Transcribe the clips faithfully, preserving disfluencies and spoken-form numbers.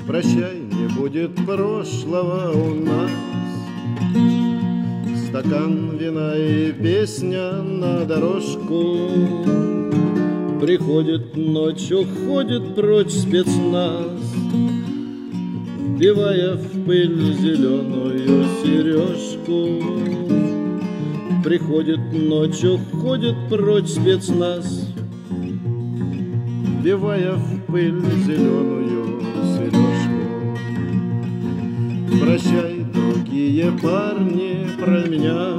Прощай, не будет прошлого у нас. Стакан вина и песня на дорожку. Приходит ночь, уходит прочь спецназ, вбивая в пыль зеленую сережку. Приходит ночь, уходит прочь спецназ, вбивая в пыль зеленую сережку. Прощай, другие парни, про меня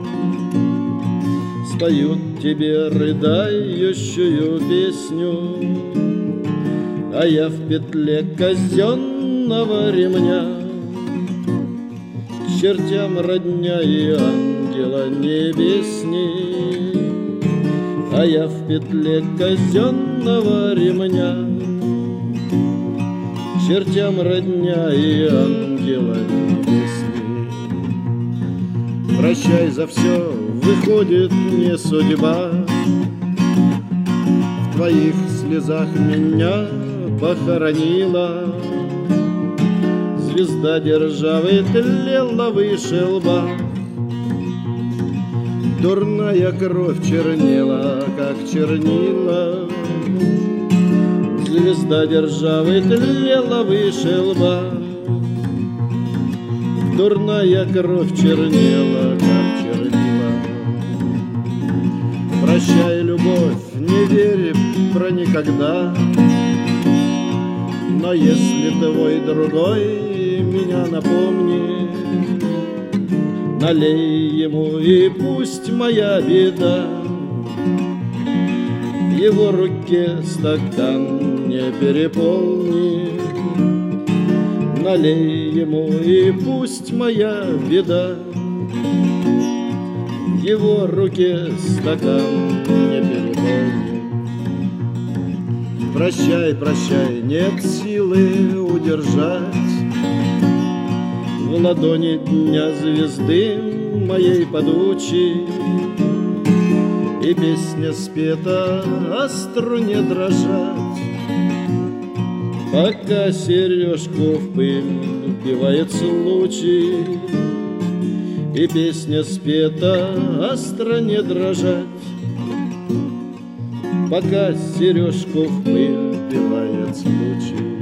споют тебе рыдающую песню, а я в петле казенного ремня. Чертям родня и ангела небесней, а я в петле казенного ремня. Чертям родня и ангела небесней. Прощай, за все выходит не судьба. В твоих слезах меня похоронила. Звезда державы тлела выше лба. Дурная кровь чернела, как чернила. Звезда державы тлела выше лба. Дурная кровь чернела, как чернила. Прощай, любовь, не верь про никогда. Но если твой другой меня напомни, налей ему, и пусть моя беда в его руке стакан не переполни. Налей ему, и пусть моя беда в его руке стакан не переполни. Прощай, прощай, нет силы удержать в ладони дня звезды моей падучей. И песня спета о струне дрожать, пока сережку в пыль вбивает случай. И песня спета о струне дрожать, пока сережку в пыль вбивает случай.